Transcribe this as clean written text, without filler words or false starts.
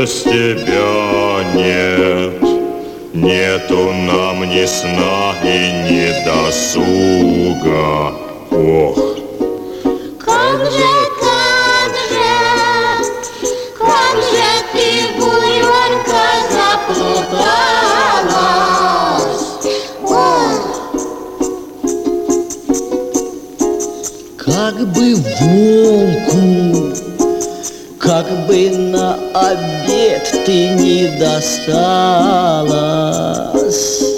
без тебя нет. Нету нам ни сна и ни досуга. Ох! Как же ты, буренка, заплуталась? Ох! Как бы волку, как бы на обед ты не досталась.